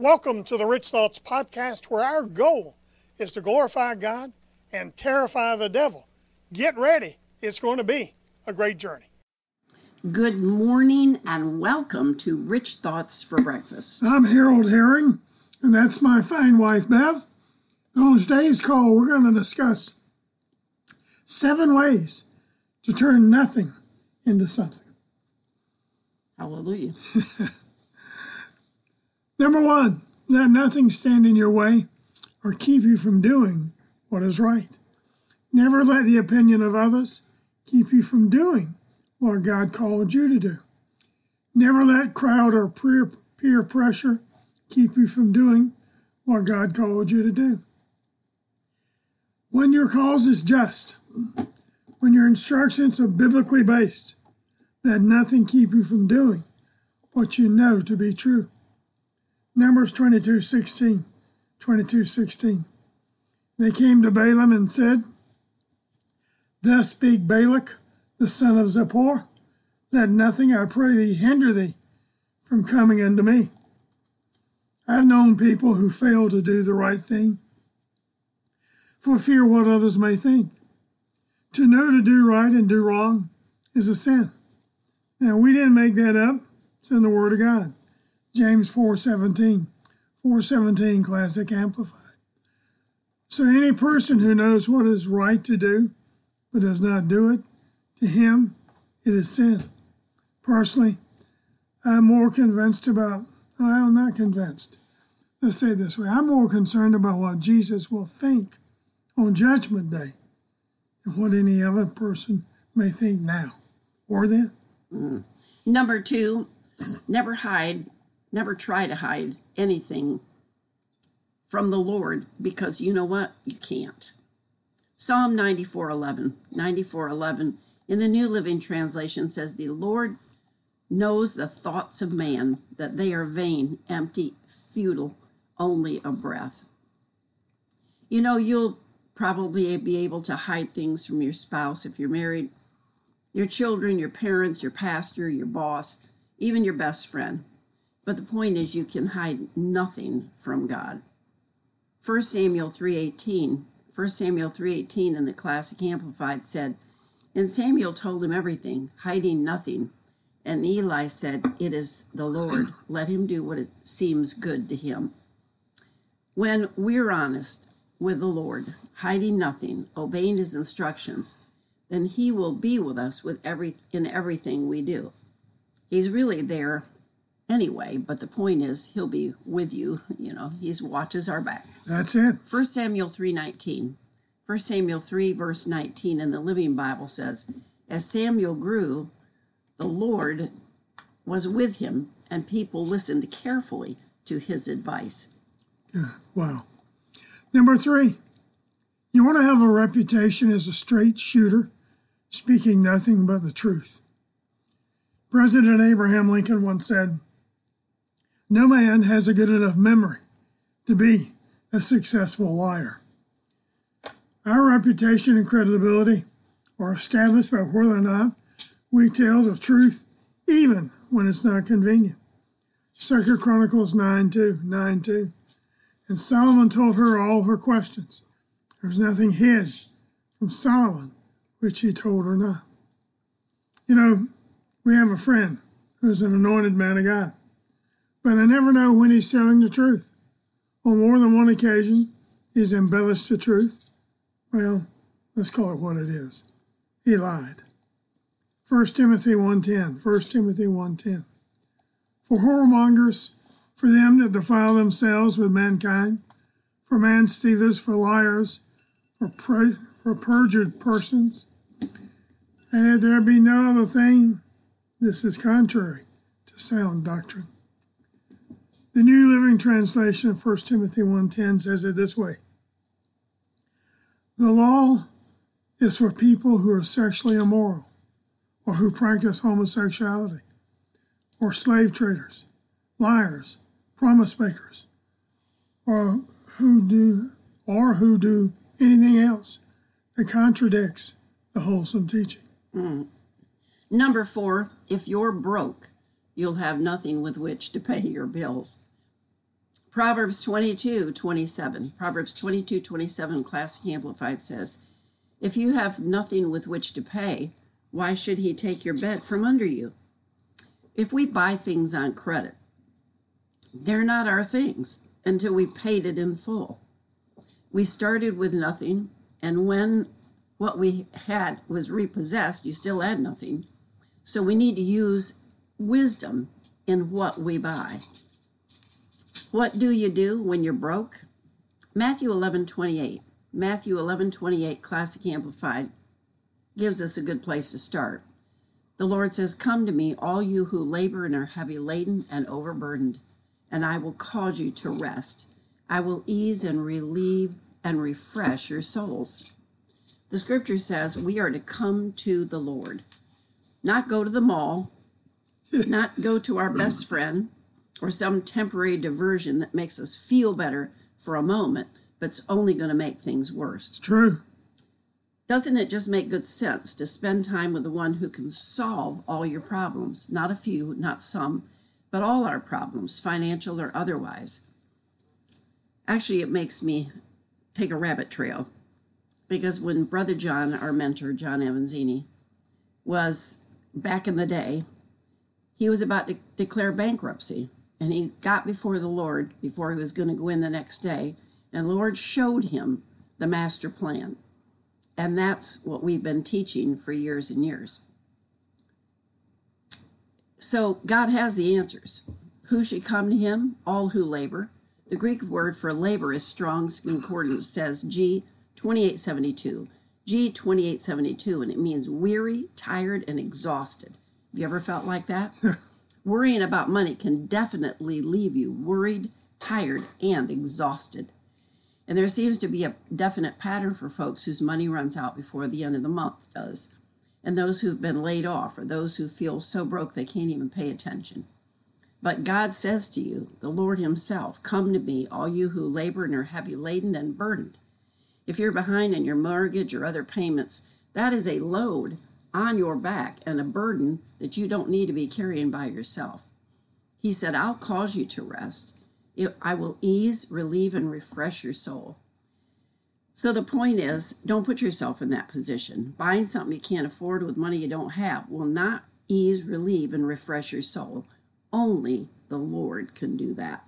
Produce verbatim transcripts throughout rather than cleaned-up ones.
Welcome to the Rich Thoughts Podcast, where our goal is to glorify God and terrify the devil. Get ready. It's going to be a great journey. Good morning and welcome to Rich Thoughts for Breakfast. I'm Harold Herring, and that's my fine wife, Bev. On today's call, we're going to discuss seven ways to turn nothing into something. Hallelujah. Number one, let nothing stand in your way or keep you from doing what is right. Never let the opinion of others keep you from doing what God called you to do. Never let crowd or peer, peer pressure keep you from doing what God called you to do. When your cause is just, when your instructions are biblically based, let nothing keep you from doing what you know to be true. Numbers twenty-two sixteen, twenty-two sixteen. They came to Balaam and said, Thus speak Balak, the son of Zippor, let nothing, I pray thee, hinder thee from coming unto me. I've known people who fail to do the right thing for fear what others may think. To know to do right and do wrong is a sin. Now, we didn't make that up. It's in the Word of God. James four seventeen, four seventeen, Classic Amplified. So any person who knows what is right to do but does not do it, to him it is sin. Personally, I'm more convinced about, well, I'm not convinced. Let's say it this way. I'm more concerned about what Jesus will think on Judgment Day than what any other person may think now or then. Mm. Number two, never hide, never try to hide anything from the Lord, because you know what? You can't. Psalm ninety-four eleven, ninety-four eleven in the New Living Translation says, The Lord knows the thoughts of man, that they are vain, empty, futile, only a breath. You know, you'll probably be able to hide things from your spouse if you're married, your children, your parents, your pastor, your boss, even your best friend. But the point is, you can hide nothing from God. First Samuel three eighteen, First Samuel three eighteen in the Classic Amplified said, And Samuel told him everything, hiding nothing. And Eli said, It is the Lord. Let him do what it seems good to him. When we're honest with the Lord, hiding nothing, obeying his instructions, then he will be with us with every in everything we do. He's really there anyway, but the point is, he'll be with you. You know, he watches our back. That's it. First Samuel three nineteen. First Samuel three, verse nineteen in the Living Bible says, As Samuel grew, the Lord was with him, and people listened carefully to his advice. Yeah, wow. Number three, you want to have a reputation as a straight shooter, speaking nothing but the truth. President Abraham Lincoln once said, No man has a good enough memory to be a successful liar. Our reputation and credibility are established by whether or not we tell the truth, even when it's not convenient. Second Chronicles nine two, nine two. And Solomon told her all her questions. There was nothing hid from Solomon which he told her not. You know, we have a friend who's an anointed man of God, but I never know when he's telling the truth. On more than one occasion, he's embellished the truth. Well, let's call it what it is. He lied. First Timothy one ten, First Timothy one ten. For whoremongers, for them that defile themselves with mankind, for man-stealers, for liars, for, per- for perjured persons, and if there be no other thing, this is contrary to sound doctrine. The New Living Translation of First Timothy one ten says it this way. The law is for people who are sexually immoral, or who practice homosexuality, or slave traders, liars, promise makers, or who do or who do anything else that contradicts the wholesome teaching. Mm. Number four, if you're broke, you'll have nothing with which to pay your bills. Proverbs twenty-two twenty-seven. Proverbs twenty-two twenty-seven, Classic Amplified says, if you have nothing with which to pay, why should he take your bed from under you? If we buy things on credit, they're not our things until we paid it in full. We started with nothing, and when what we had was repossessed, you still had nothing. So we need to use wisdom in what we buy. What do you do when you're broke? Matthew eleven twenty-eight. Matthew eleven twenty-eight, Classic Amplified, gives us a good place to start. The Lord says, come to me, all you who labor and are heavy laden and overburdened, and I will cause you to rest. I will ease and relieve and refresh your souls. The scripture says we are to come to the Lord, not go to the mall, not go to our best friend or some temporary diversion that makes us feel better for a moment, but it's only going to make things worse. It's true. Doesn't it just make good sense to spend time with the one who can solve all your problems? Not a few, not some, but all our problems, financial or otherwise. Actually, it makes me take a rabbit trail, because when Brother John, our mentor, John Avanzini, was back in the day, he was about to declare bankruptcy, and he got before the Lord before he was going to go in the next day, and the Lord showed him the master plan. And that's what we've been teaching for years and years. So God has the answers. Who should come to him? All who labor. The Greek word for labor is Strong's Concordance says G twenty-eight seventy-two. G twenty-eight seventy-two, and it means weary, tired, and exhausted. Have you ever felt like that? Worrying about money can definitely leave you worried, tired, and exhausted. And there seems to be a definite pattern for folks whose money runs out before the end of the month does, and those who've been laid off, or those who feel so broke they can't even pay attention. But God says to you, the Lord himself, come to me, all you who labor and are heavy laden and burdened. If you're behind in your mortgage or other payments, that is a load on your back and a burden that you don't need to be carrying by yourself. He said, I'll cause you to rest. I will ease, relieve, and refresh your soul. So the point is, don't put yourself in that position. Buying something you can't afford with money you don't have will not ease, relieve, and refresh your soul. Only the Lord can do that.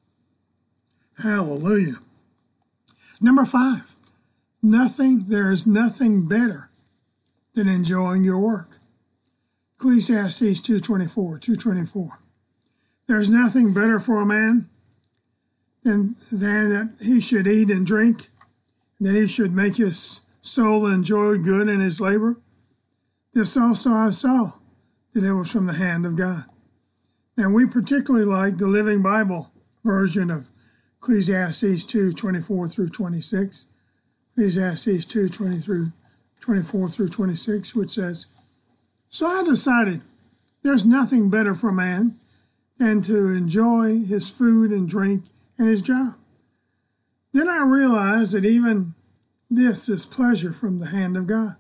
Hallelujah. Number five, nothing, there is nothing better than enjoying your work. Ecclesiastes two twenty-four, two twenty-four. There's nothing better for a man than, than that he should eat and drink, that he should make his soul enjoy good in his labor. This also I saw, that it was from the hand of God. And we particularly like the Living Bible version of Ecclesiastes two twenty-four through twenty-six. Ecclesiastes two twenty-four through twenty-six, which says, so I decided there's nothing better for man than to enjoy his food and drink and his job. Then I realized that even this is pleasure from the hand of God.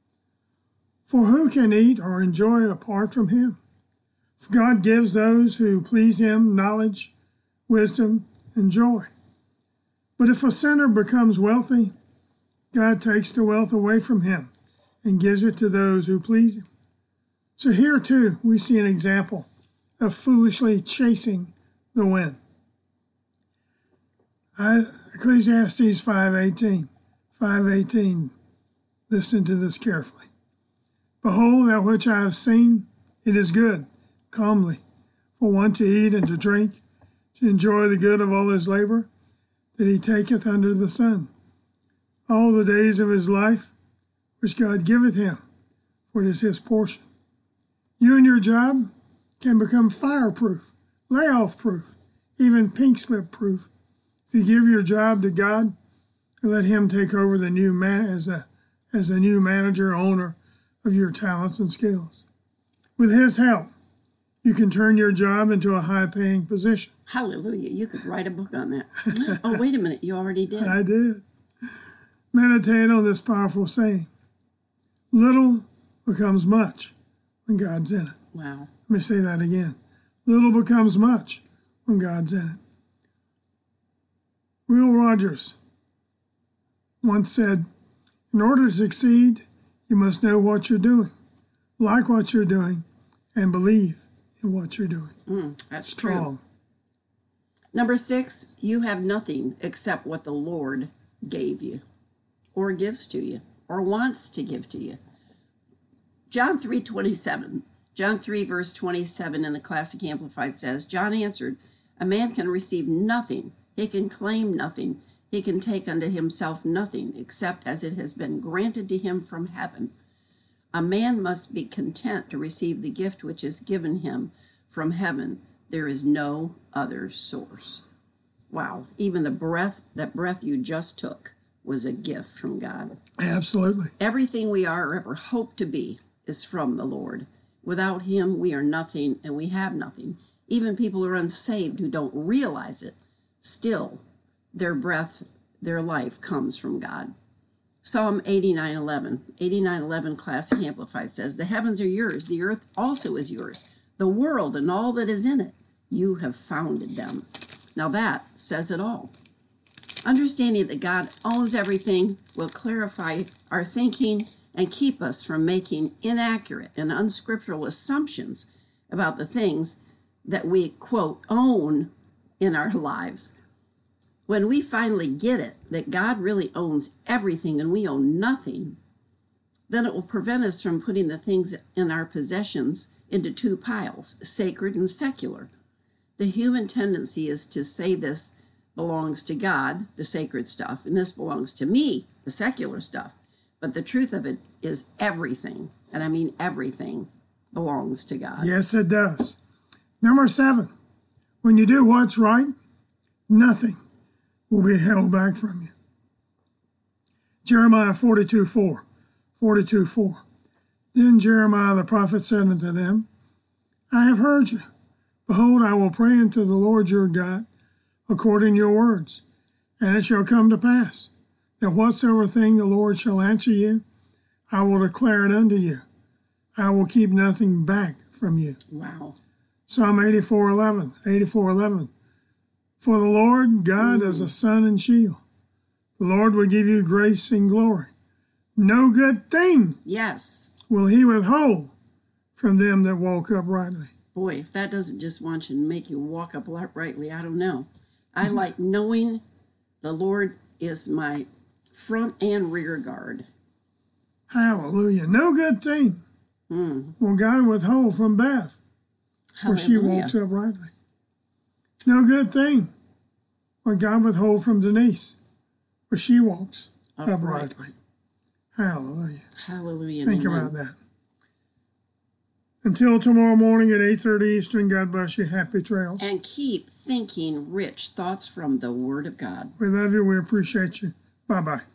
For who can eat or enjoy apart from him? For God gives those who please him knowledge, wisdom, and joy. But if a sinner becomes wealthy, God takes the wealth away from him and gives it to those who please him. So here too, we see an example of foolishly chasing the wind. I, Ecclesiastes five eighteen. five eighteen. Listen to this carefully. Behold, that which I have seen, it is good, calmly, for one to eat and to drink, to enjoy the good of all his labor, that he taketh under the sun, all the days of his life, which God giveth him, for it is his portion. You and your job can become fireproof, layoff-proof, even pink slip-proof, if you give your job to God and let him take over the new man as a as a new manager, owner of your talents and skills. With his help, you can turn your job into a high-paying position. Hallelujah. You could write a book on that. Oh, wait a minute. You already did. I did. Meditate on this powerful saying. Little becomes much when God's in it. Wow. Let me say that again. Little becomes much when God's in it. Will Rogers once said, in order to succeed, you must know what you're doing, like what you're doing, and believe in what you're doing. Mm, that's Strong. true. Number six, you have nothing except what the Lord gave you, or gives to you, or wants to give to you. John three twenty-seven. John three, verse twenty-seven in the Classic Amplified says, John answered, a man can receive nothing, he can claim nothing, he can take unto himself nothing, except as it has been granted to him from heaven. A man must be content to receive the gift which is given him from heaven. There is no other source. Wow, even the breath, that breath you just took was a gift from God. Absolutely. Everything we are or ever hope to be is from the Lord. Without him, we are nothing and we have nothing. Even people who are unsaved who don't realize it, still, their breath, their life comes from God. Psalm eighty-nine eleven. eighty-nine eleven Classic Amplified says, the heavens are yours, the earth also is yours, the world and all that is in it. You have founded them. Now that says it all. Understanding that God owns everything will clarify our thinking and keep us from making inaccurate and unscriptural assumptions about the things that we, quote, own in our lives. When we finally get it, that God really owns everything and we own nothing, then it will prevent us from putting the things in our possessions into two piles, sacred and secular. The human tendency is to say this belongs to God, the sacred stuff, and this belongs to me, the secular stuff. But the truth of it is everything, and I mean everything, belongs to God. Yes, it does. Number seven, when you do what's right, nothing will be held back from you. Jeremiah forty-two four. forty-two four. Then Jeremiah the prophet said unto them, I have heard you. Behold, I will pray unto the Lord your God according to your words. And it shall come to pass that whatsoever thing the Lord shall answer you, I will declare it unto you. I will keep nothing back from you. Wow. Psalm eighty-four eleven. eighty-four eleven. For the Lord God is a sun and shield. The Lord will give you grace and glory. No good thing Yes. will he withhold from them that walk uprightly. Boy, if that doesn't just want you to make you walk uprightly, I don't know. I like knowing the Lord is my front and rear guard. Hallelujah. No good thing Mm. will God withhold from Beth, for she Hallelujah. walks uprightly. No good thing will God withhold from Denise, for she walks Upright. uprightly. Hallelujah. Hallelujah. Think amen. about that. Until tomorrow morning at eight thirty Eastern, God bless you. Happy trails. And keep thinking rich thoughts from the Word of God. We love you. We appreciate you. Bye-bye.